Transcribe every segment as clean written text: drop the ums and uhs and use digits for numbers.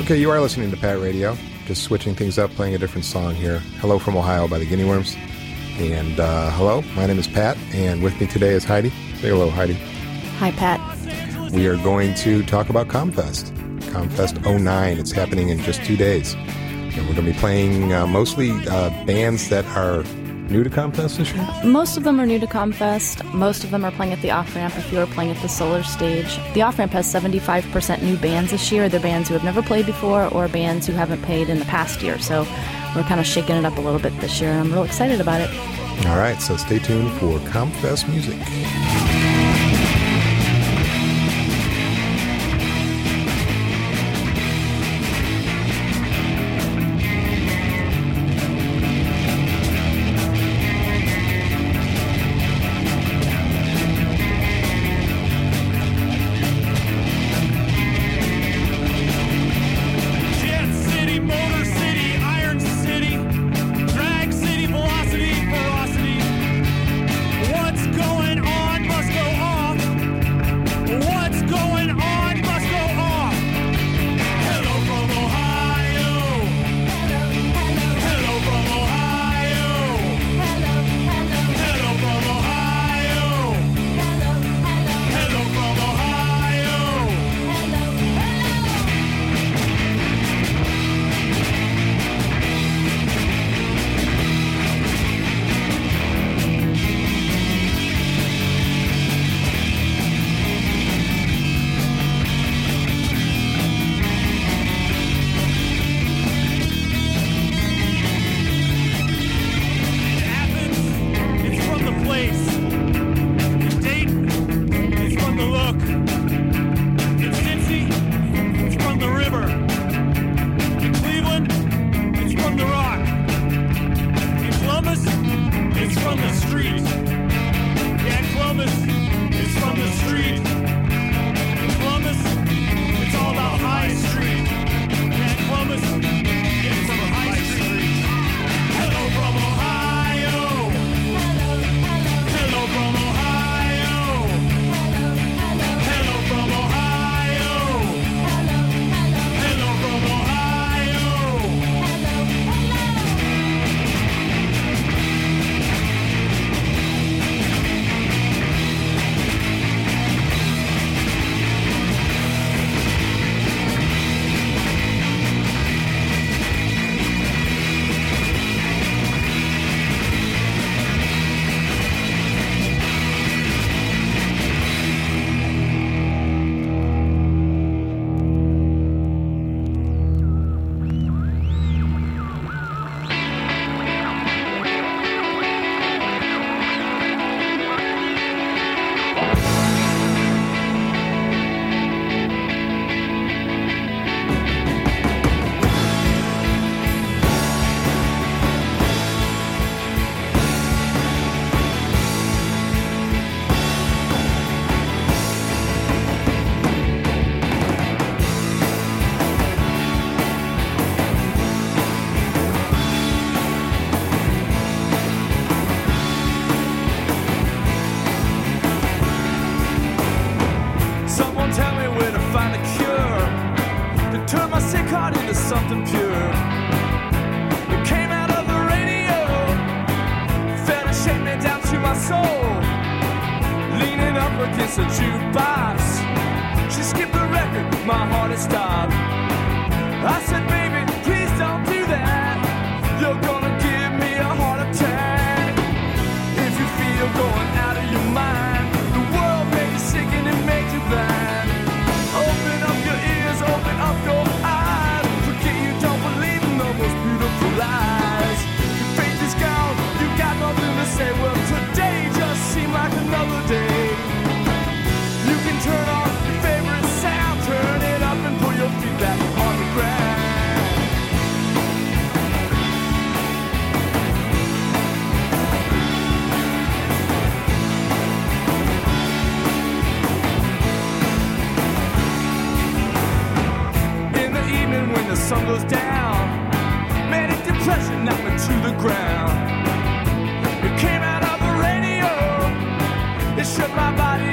Okay, you are listening to Pat Radio. Just switching things up, playing a different song here. Hello from Ohio by the Guinea Worms. And hello, my name is Pat, and with me today is Heidi. Say hello, Heidi. Hi, Pat. We are going to talk about ComFest. ComFest 09. It's happening in just 2 days. And we're going to be playing mostly bands that are new to ComFest this year? Most of them are new to ComFest. Most of them are playing at the Off-Ramp if you are playing at the Solar Stage. The Off-Ramp has 75% new bands this year. They're bands who have never played before or bands who haven't played in the past year. So we're kind of shaking it up a little bit this year, and I'm real excited about it. All right, so stay tuned for ComFest music.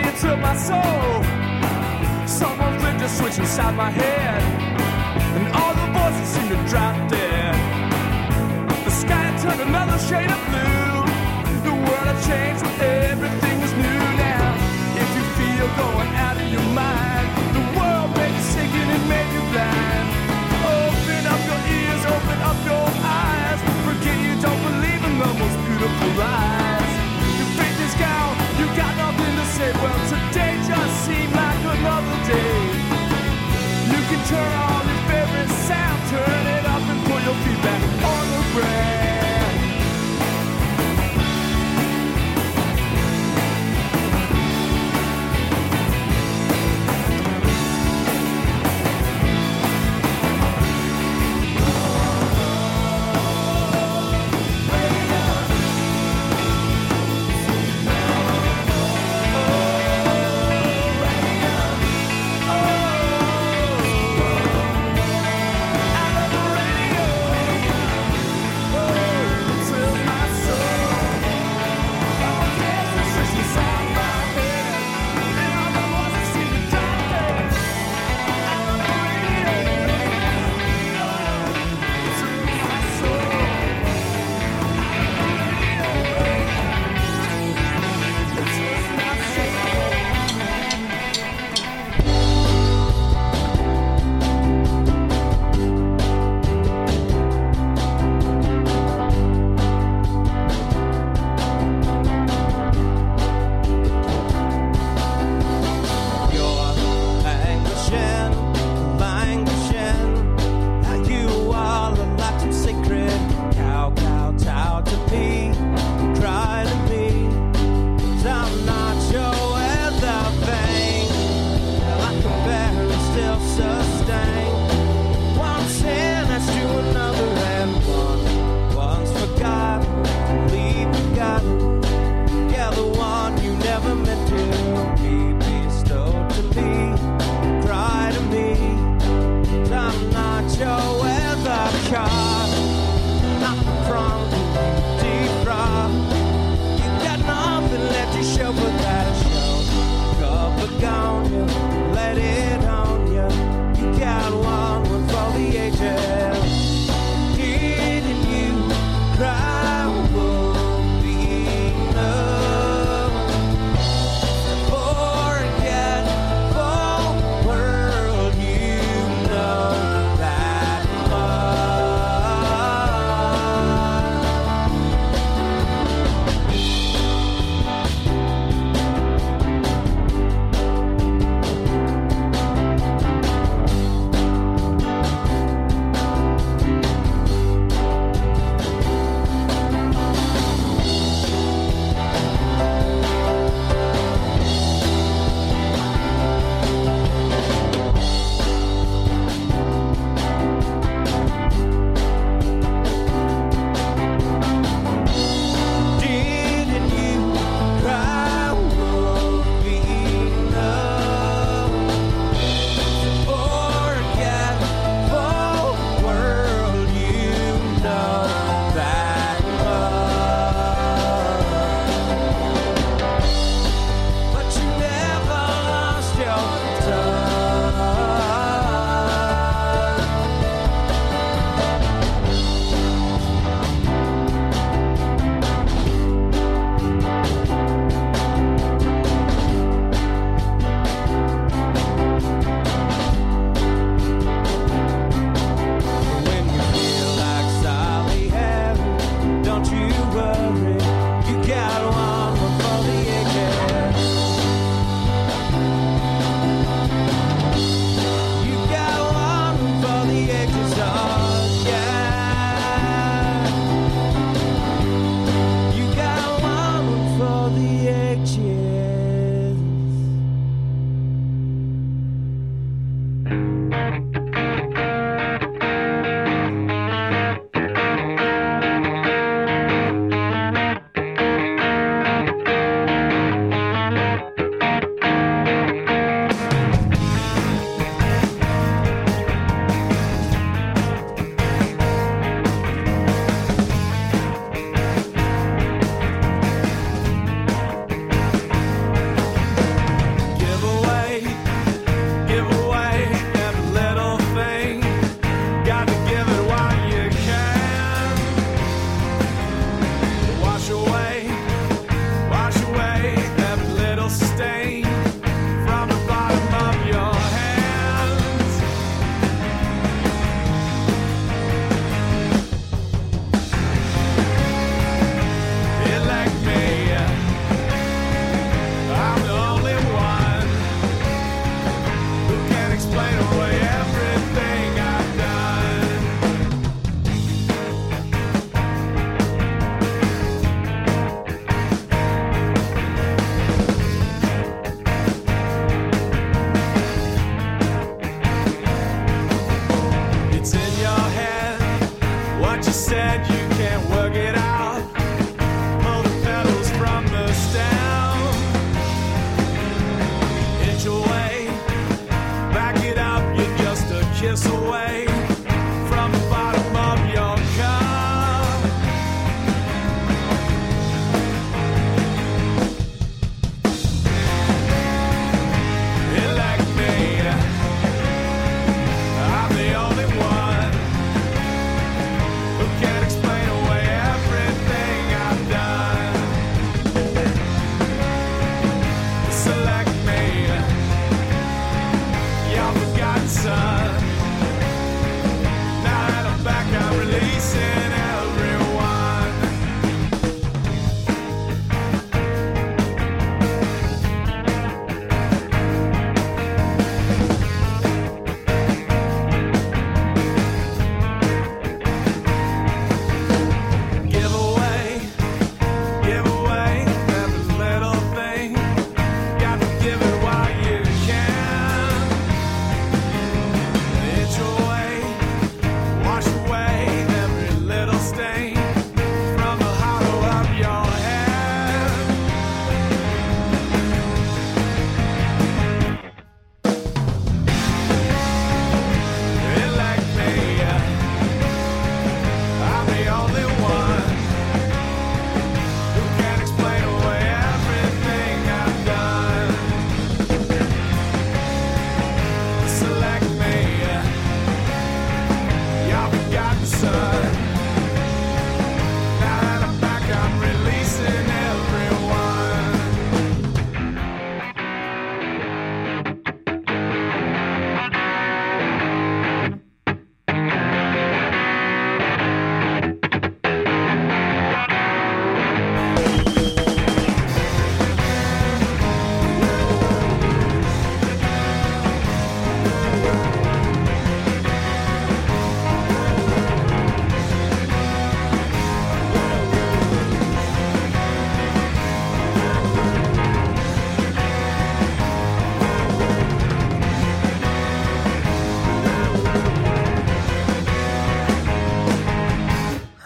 Switch inside my head, and all to drop dead. The sky turned another shade of blue. The world had changed when everything was new now. If you feel going out of your mind, the world made you sick and it made you blind. Open up your ears, open up your eyes. Forget you don't believe in the most beautiful lies. Your faith is gone, you got nothing to say. Well, today just seemed like another day. You can turn on your favorite sound, turn it up and put your feet back on the ground.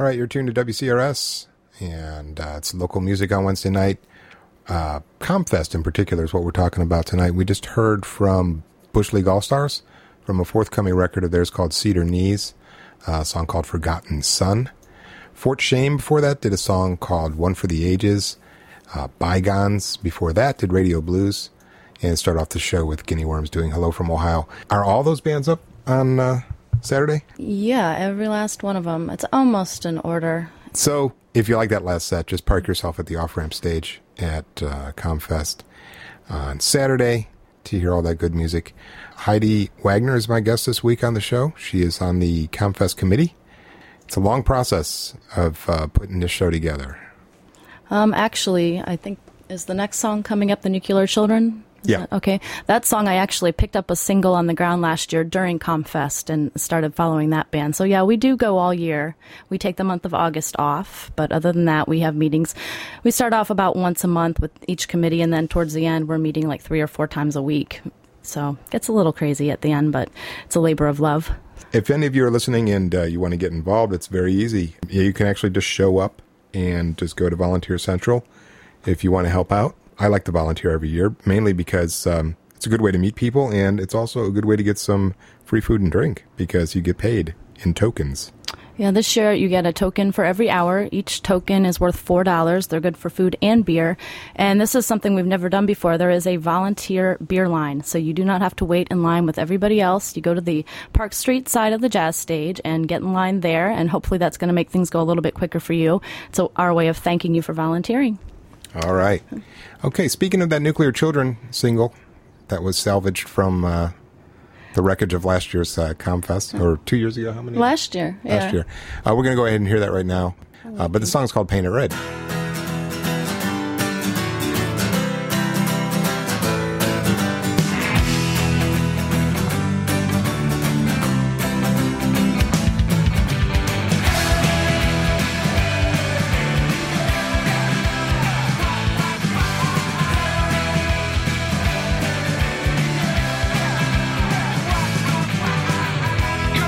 All right, you're tuned to WCRS, and it's local music on Wednesday night. ComFest in particular is what we're talking about tonight. We just heard from Bush League All-Stars from a forthcoming record of theirs called Cedar Knees, a song called Forgotten Son. Fort Shame before that did a song called One for the Ages. Bygones before that did Radio Blues. And start off the show with Guinea Worms doing Hello from Ohio. Are all those bands up on Saturday? Yeah, every last one of them. It's almost in order. So if you like that last set, just park yourself at the off-ramp stage at ComFest on Saturday to hear all that good music. Heidi Wagner is my guest this week on the show. She is on the ComFest committee. It's a long process of putting this show together. Actually, I think, is the next song coming up The Nuclear Children? Yeah. Okay. That song, I actually picked up a single on the ground last year during ComFest and started following that band. So, yeah, we do go all year. We take the month of August off, but other than that, we have meetings. We start off about once a month with each committee, and then towards the end, we're meeting like 3 or 4 times a week. So it gets a little crazy at the end, but it's a labor of love. If any of you are listening and you want to get involved, it's very easy. You can actually just show up and just go to Volunteer Central if you want to help out. I like to volunteer every year, mainly because it's a good way to meet people, and it's also a good way to get some free food and drink because you get paid in tokens. Yeah, this year you get a token for every hour. Each token is worth $4. They're good for food and beer. And this is something we've never done before. There is a volunteer beer line, so you do not have to wait in line with everybody else. You go to the Park Street side of the jazz stage and get in line there, and hopefully that's going to make things go a little bit quicker for you. It's our way of thanking you for volunteering. All right. Okay, speaking of that Nuclear Children single that was salvaged from the wreckage of last year's ComFest, or 2 years ago, how many? Last year, yeah. Last year. We're going to go ahead and hear that right now. But the song's called Paint It Red.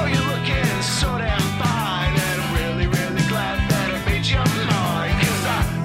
So damn fine, and I'm really, really glad that I made your mind. 'Cause I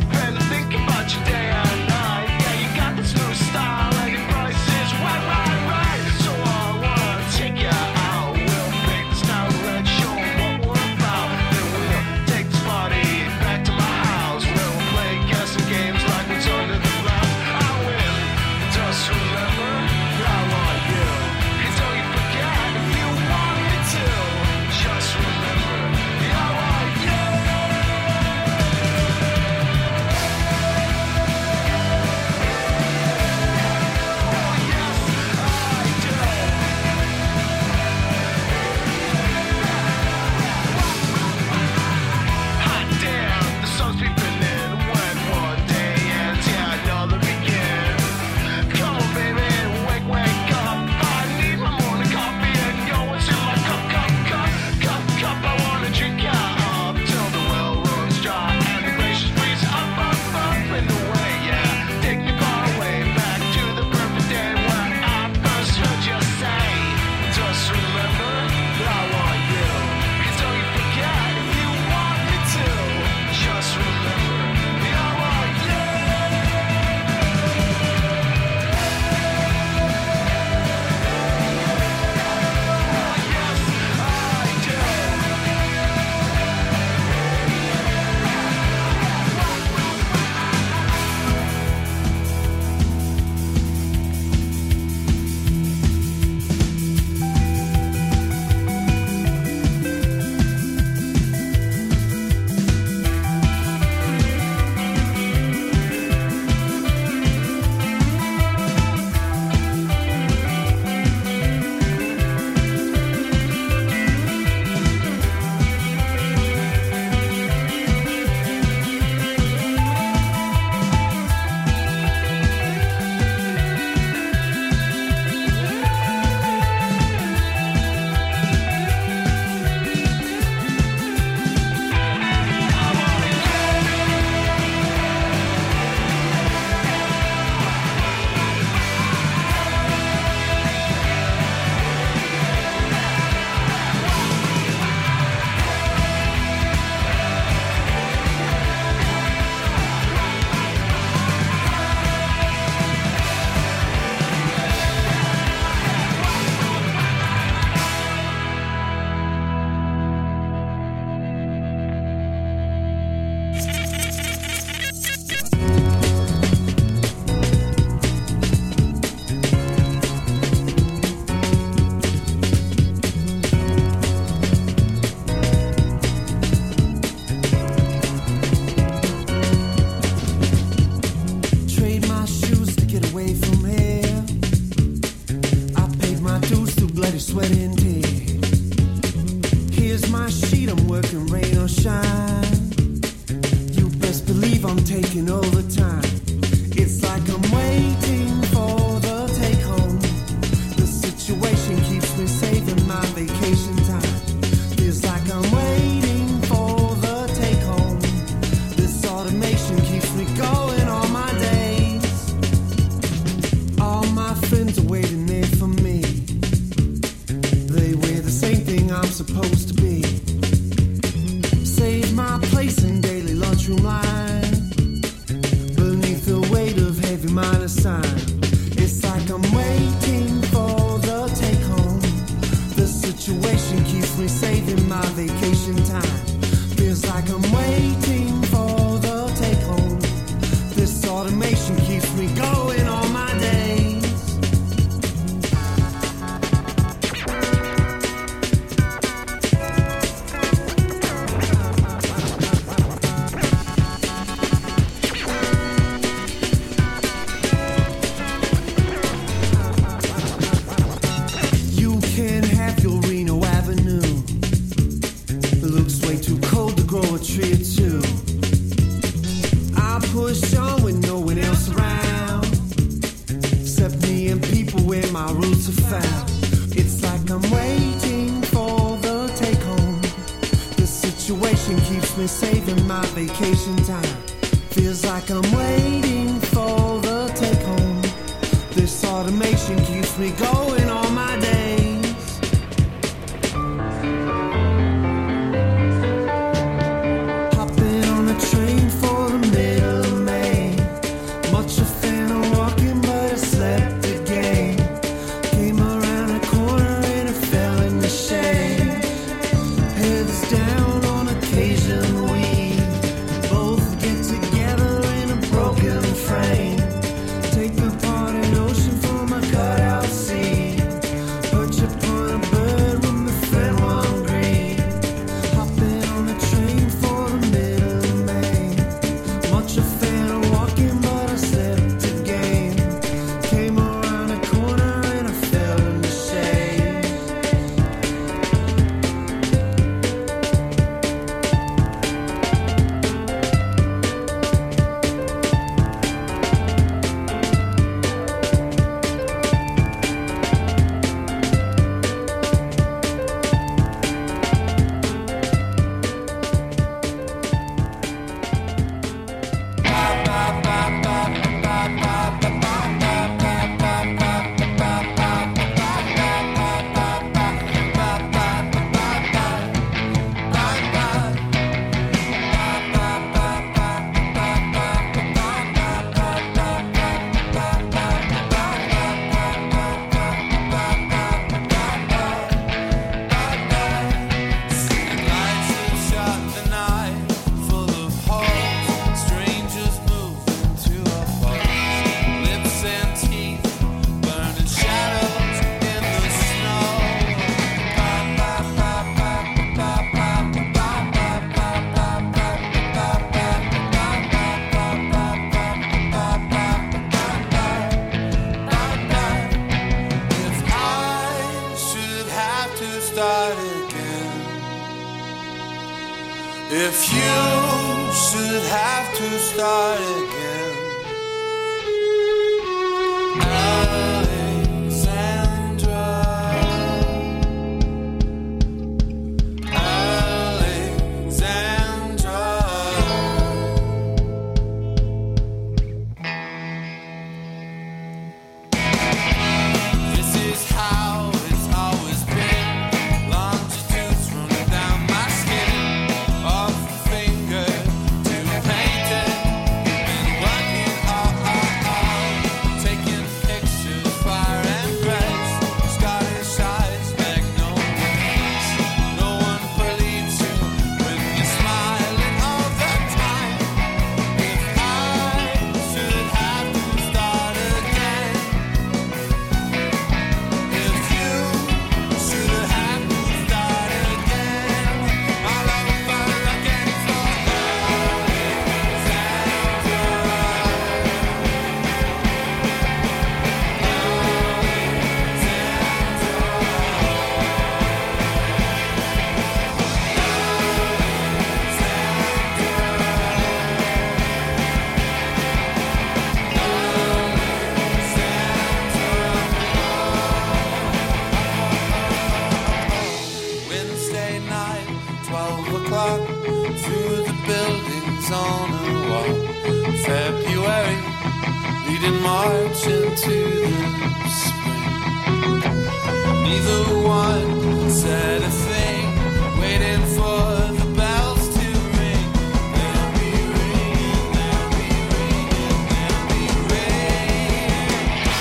taking over time. It's like I'm waiting for the take home. The situation keeps me saving my vacation time. Feels like I'm waiting for the take home. This automation keeps me going all my days. All my friends are waiting there for me. They wear the same thing I'm supposed to be. Save my place in daily lunchroom line. Beneath the weight of heavy minus sign. It's like I'm waiting for the take home. The situation keeps me saving my vacation time. Feels like I'm waiting for the take home. This automation keeps me going all my days. You can have your Reno Avenue. It looks way too cold to grow a tree or two. I push on with no one else around, except me and people where my roots are found. It's like I'm waiting for the take home. This situation keeps me saving my vacation time. Feels like I'm waiting for the take home. This automation keeps me going all my days. Hopping on a train for the middle of May. Much a fan of walking, but I slept again. Came around a corner and I fell in the shade. Heads down on occasion we both get together in a broken frame. Take apart an ocean from a cutout sea. Perch upon a bird with my friend one green. Hopping on a train for the middle of May. Much a fan of walking, but I slept again. Came around a corner and I fell in the shade. If you should have to start again, Alexandra, Alexandra. This is how it's always been. Longitudes running down my skin, off the finger to paint it. war. February, leading March into the spring. Neither one said a thing, waiting for the bells to ring. There'll be rain, there'll be rain, there'll be rain.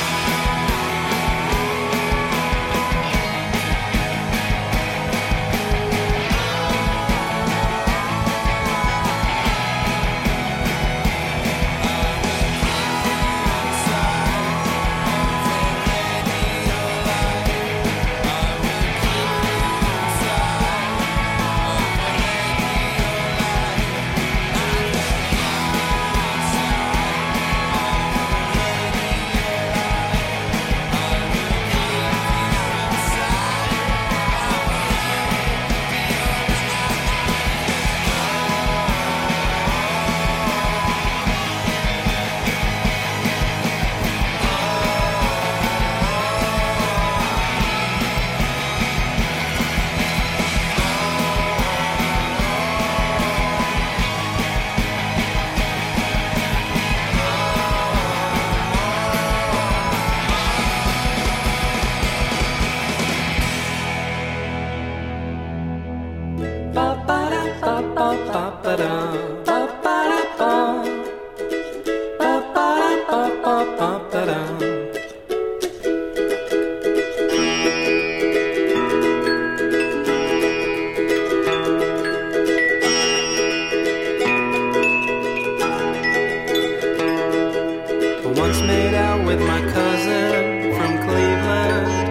Once made out with my cousin from Cleveland.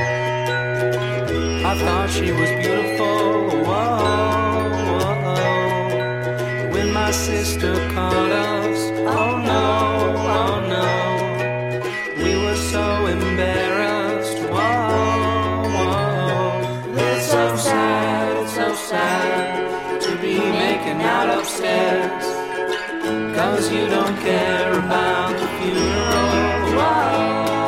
I thought she was beautiful. Whoa, whoa. When my sister called us, oh no, we were so embarrassed. Whoa, whoa. It's so sad to be making out upstairs. 'Cause you don't care about the funeral. Whoa,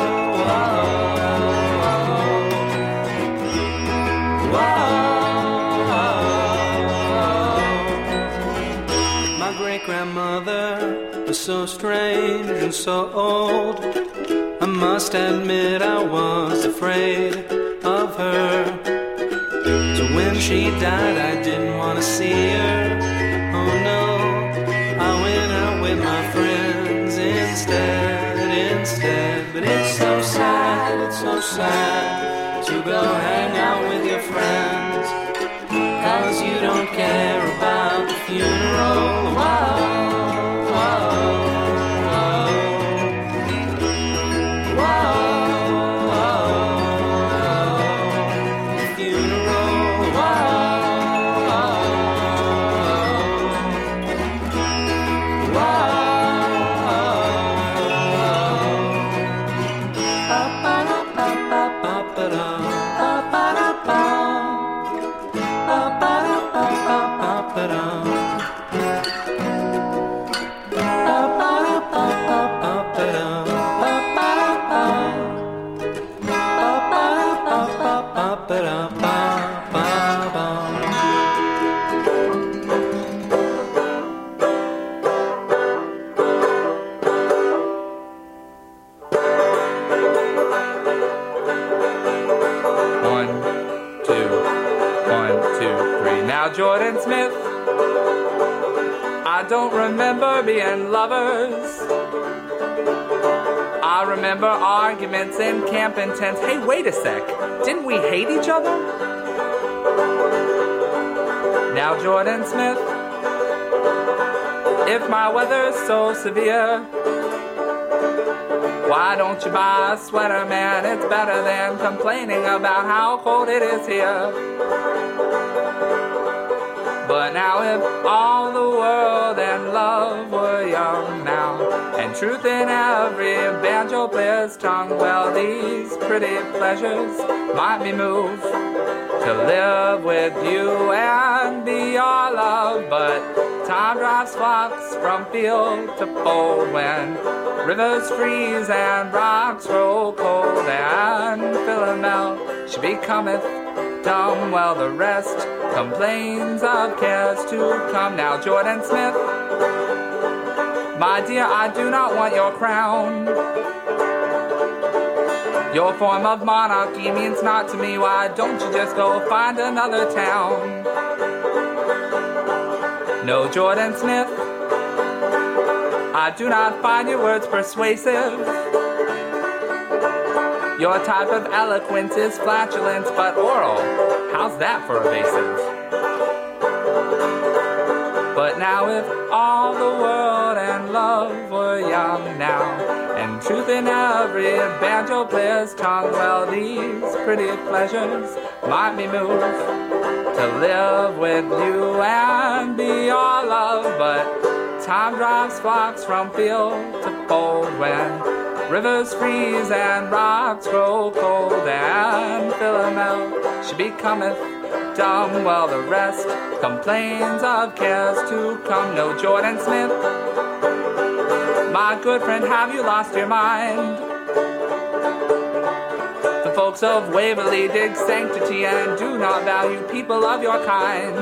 whoa. My great-grandmother was so strange and so old. I must admit I was afraid of her. So when she died I didn't want to see her. Oh no, I went out with my friends instead. But it's so sad to go hang out with your friends. 'Cause you don't care about the funeral. Whoa, whoa, whoa, whoa. The funeral. Jordan Smith, I don't remember being lovers. I remember arguments in camping tents. Hey, wait a sec, didn't we hate each other? Now Jordan Smith, if my weather's so severe, why don't you buy a sweater, man? It's better than complaining about how cold it is here. But now if all the world and love were young now, and truth in every banjo player's tongue, well, these pretty pleasures might be moved to live with you and be your love. But time drives flocks from field to fold when rivers freeze and rocks roll cold, and Philomel, she becometh dumb, while the rest complains of cares to come. Now Jordan Smith, My dear, I do not want your crown. Your form of monarchy means naught to me. Why don't you just go find another town? No, Jordan Smith, I do not find your words persuasive. Your type of eloquence is flatulent but oral. How's that for evasive? But now if all the world and love were young now, and truth in every banjo player's tongue, well, these pretty pleasures might be moved to live with you and be your love. But time drives flocks from field to fold when rivers freeze and rocks grow cold, and Philomel, she becometh dumb, while the rest complains of cares to come. No, Jordan Smith, my good friend, have you lost your mind? The folks of Waverly dig sanctity and do not value people of your kind.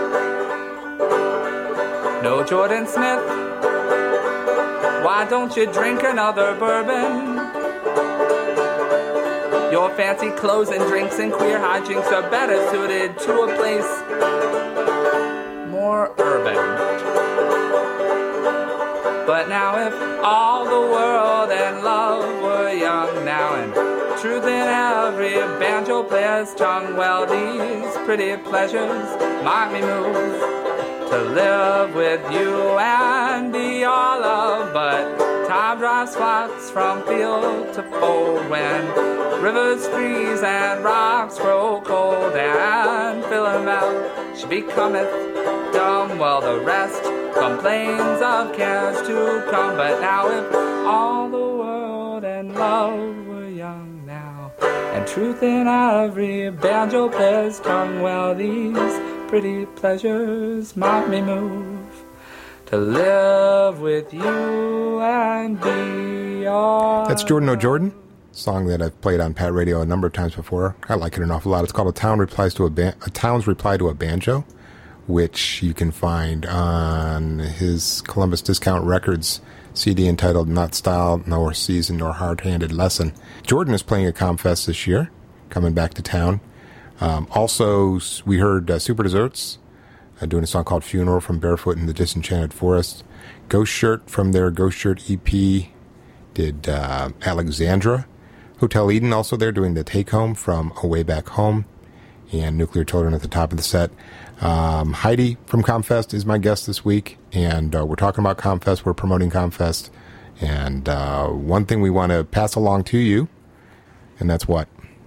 No, Jordan Smith, why don't you drink another bourbon? Your fancy clothes and drinks and queer hijinks are better suited to a place more urban. But now if all the world and love were young now, and truth in every banjo player's tongue, well, these pretty pleasures might be moved to live with you and be your love. But time drives flocks from field to fold when rivers freeze and rocks grow cold, and Philomel, she becometh dumb, while the rest complains of cares to come. But now if all the world and love were young now, and truth in every banjo player's tongue, well, these pretty pleasures might me move to live with you and be your... That's Jordan O'Jordan, song that I've played on Pat Radio a number of times before. I like it an awful lot. It's called A Town's Reply to a Banjo, which you can find on his Columbus Discount Records CD entitled Not Style, Nor Season, Nor Hard-Handed Lesson. Jordan is playing at ComFest this year, coming back to town. Also, we heard Super Desserts doing a song called Funeral from Barefoot in the Disenchanted Forest. Ghost Shirt from their Ghost Shirt EP did Alexandra. Hotel Eden also there doing the Take Home from A Way Back Home. And Nuclear Children at the top of the set. Heidi from ComFest is my guest this week. And we're talking about ComFest. We're promoting ComFest. And one thing we want to pass along to you, and that's what?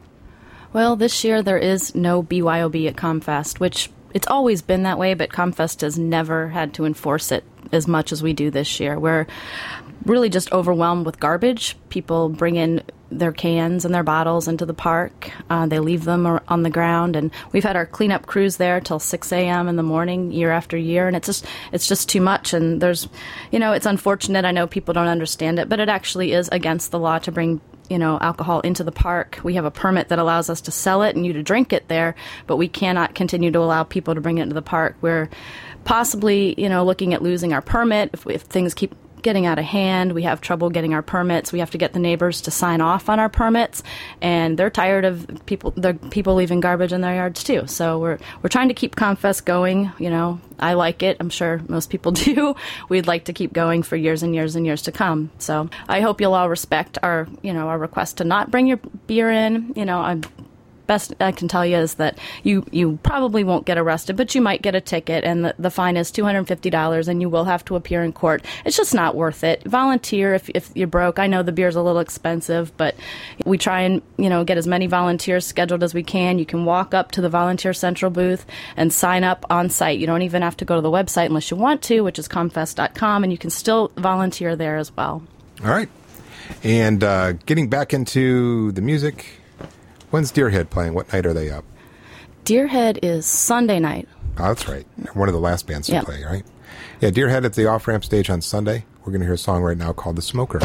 Well, this year there is no BYOB at ComFest, which it's always been that way, but ComFest has never had to enforce it as much as we do this year. We're really just overwhelmed with garbage. People bring in their cans and their bottles into the park. They leave them on the ground, and we've had our cleanup crews there till 6 a.m. in the morning year after year, and it's just too much. And there's, it's unfortunate. I know people don't understand it, but it actually is against the law to bring alcohol into the park. We have a permit that allows us to sell it and you to drink it there, but we cannot continue to allow people to bring it into the park. We're possibly, looking at losing our permit if things keep getting out of hand. We have trouble getting our permits. We have to get the neighbors to sign off on our permits, and they're tired of people leaving garbage in their yards too. So we're trying to keep ComFest going. I like it. I'm sure most people do. We'd like to keep going for years and years and years to come. So I hope you'll all respect our request to not bring your beer in. Best I can tell you is that you probably won't get arrested, but you might get a ticket, and the fine is $250, and you will have to appear in court. It's just not worth it. Volunteer if you're broke. I know the beer's a little expensive, but we try and get as many volunteers scheduled as we can. You can walk up to the Volunteer Central booth and sign up on site. You don't even have to go to the website unless you want to, which is comfest.com, and you can still volunteer there as well. All right. And getting back into the music, when's Deerhead playing? What night are they up? Deerhead is Sunday night. Oh, that's right. One of the last bands to play, right? Yeah, Deerhead at the Off-Ramp stage on Sunday. We're going to hear a song right now called The Smoker.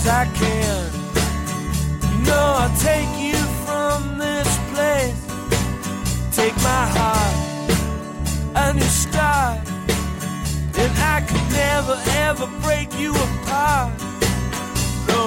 I can. You know I'll take you from this place. Take my heart and your start, and I could never ever break you apart. No.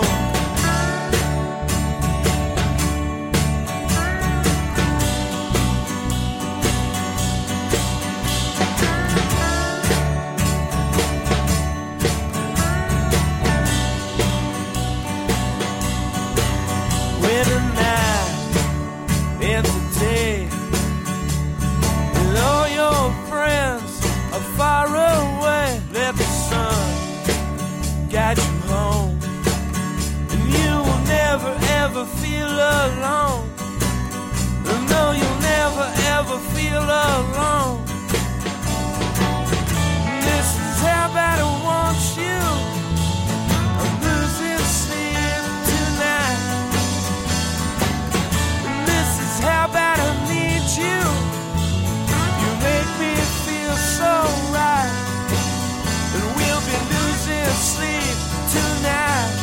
When the night ends the day, and all your friends are far away, let the sun guide you home, and you will never ever feel alone. No, you'll never ever feel alone. This is how bad I want you. I'm losing sleep tonight. This is how bad I need you. You make me feel so right, and we'll be losing sleep tonight.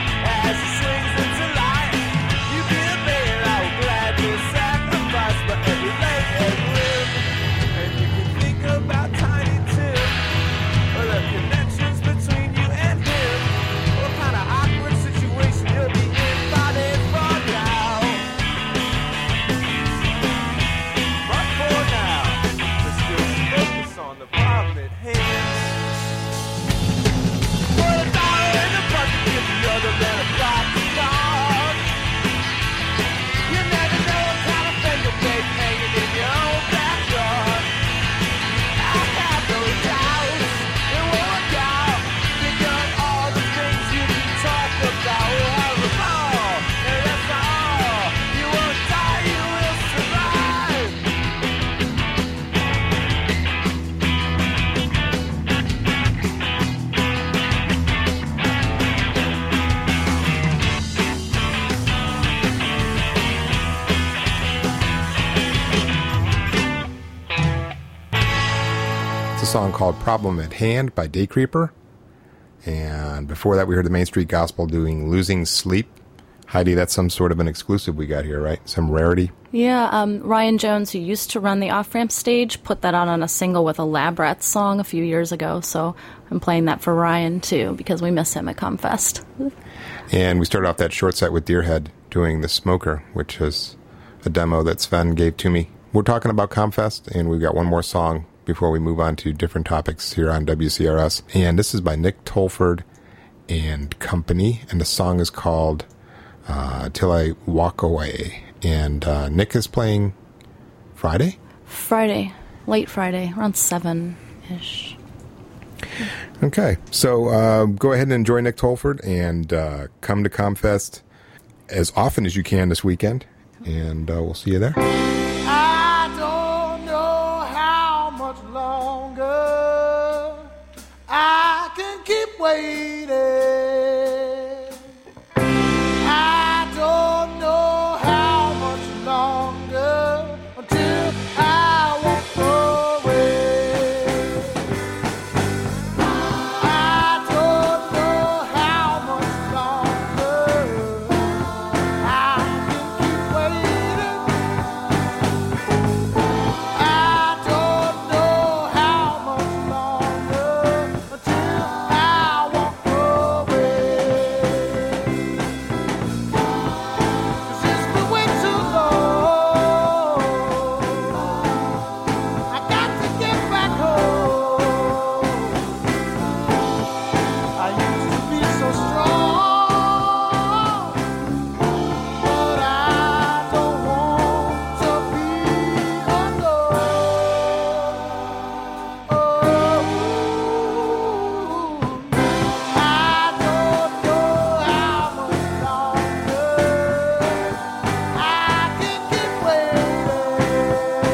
But song called Problem at Hand by Daycreeper. And before that, we heard the Main Street Gospel doing Losing Sleep. Heidi, that's some sort of an exclusive we got here, right? Some rarity? Yeah, Ryan Jones, who used to run the off-ramp stage, put that out on a single with a Lab Rats song a few years ago. So I'm playing that for Ryan, too, because we miss him at ComFest. And we started off that short set with Deerhead doing The Smoker, which is a demo that Sven gave to me. We're talking about ComFest, and we've got one more song before we move on to different topics here on WCRS. And this is by Nick Tolford and Company, and the song is called Till I Walk Away. And Nick is playing Friday? Friday. Late Friday. Around 7-ish. Okay. So go ahead and enjoy Nick Tolford and come to ComFest as often as you can this weekend. And we'll see you there. I don't know how much longer I can keep waiting. I don't know how much longer until I walk away. I don't know how much longer I can keep waiting. I don't know how much longer until I walk away. 'Cause it's been way too long. I got to get back home. I used to be so strong, but I don't want to be alone. I don't know how much longer I can keep waiting.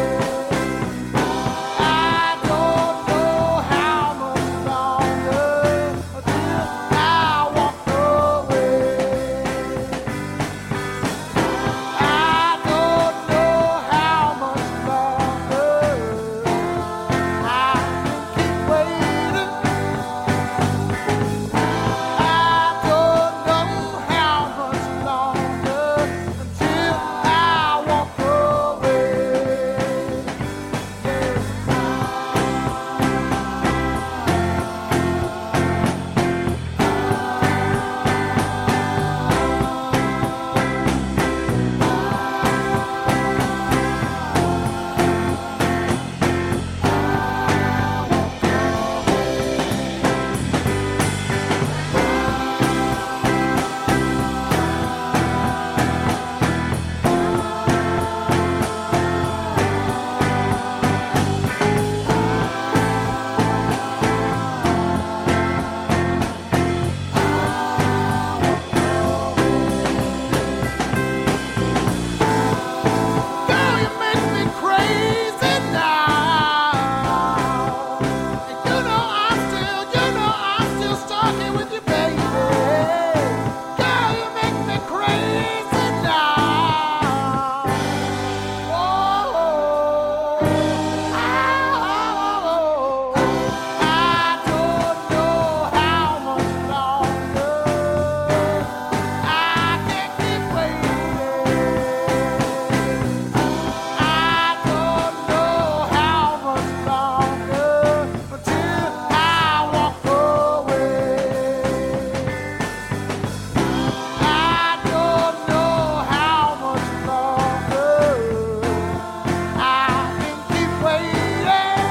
I don't know how much longer until I walk away. I don't know how much longer I can keep waiting. I don't know how much longer until I walk away. Girl, you make me crazy now. And you know I'm still stuck here with you, baby. Girl, you make me crazy now. Whoa, I don't know how much longer I can keep waiting. I don't know how much longer until I walk away. I don't know how much longer I can keep waiting.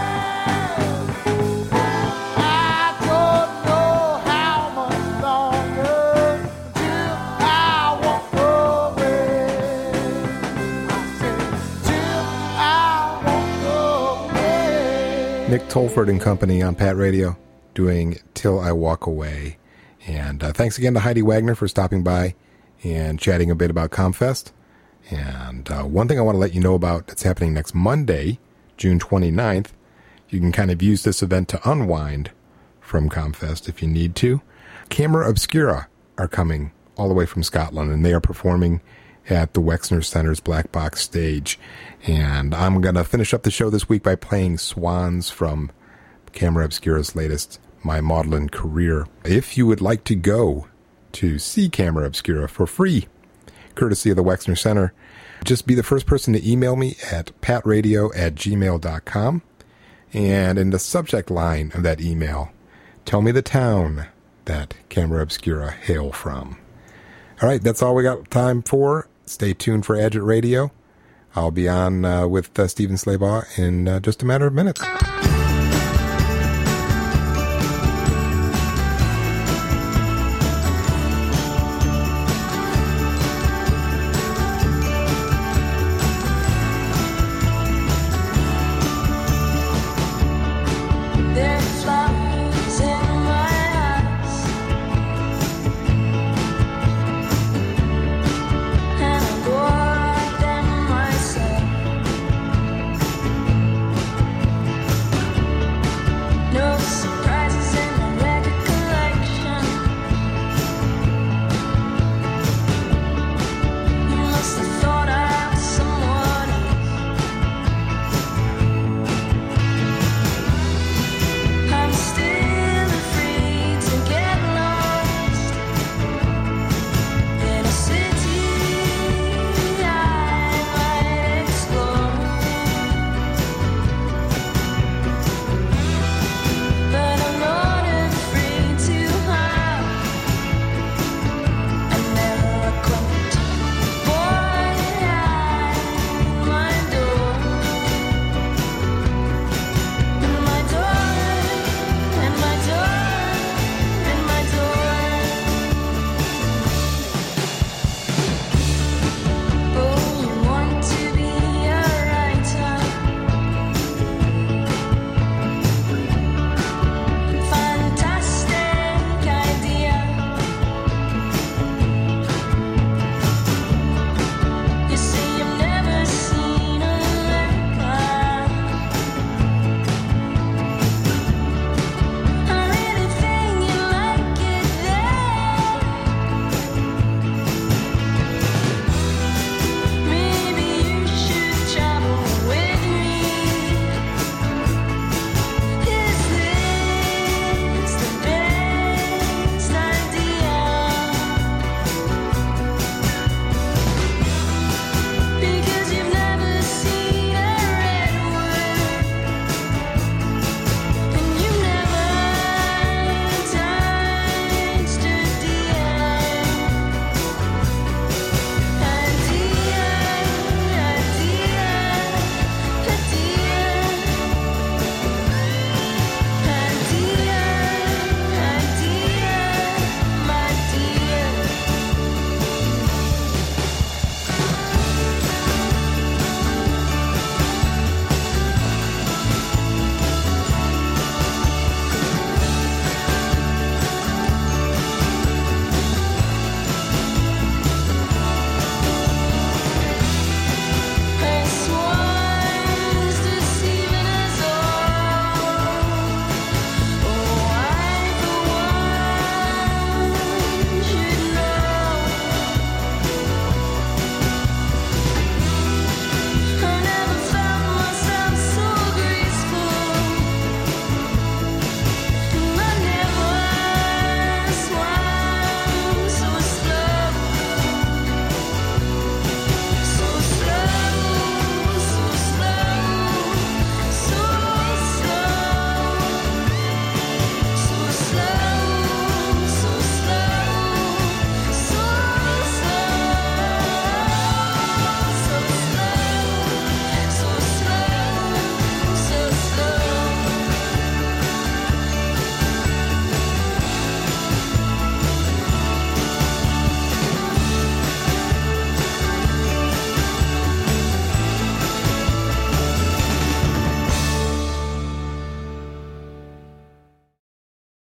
I don't know how much longer until I walk away. I said, till I walk away. Nick Tolford and Company on Pat Radio doing Till I Walk Away. And thanks again to Heidi Wagner for stopping by and chatting a bit about ComFest. And one thing I want to let you know about that's happening next Monday, June 29th. You can kind of use this event to unwind from ComFest if you need to. Camera Obscura are coming all the way from Scotland, and they are performing at the Wexner Center's Black Box stage. And I'm going to finish up the show this week by playing Swans from Camera Obscura's latest My Maudlin Career. If you would like to go to see Camera Obscura for free, courtesy of the Wexner Center, just be the first person to email me at patradio@gmail.com. And in the subject line of that email, tell me the town that Camera Obscura hail from. All right, that's all we got time for. Stay tuned for Agit Radio. I'll be on with Stephen Slaybaugh in just a matter of minutes.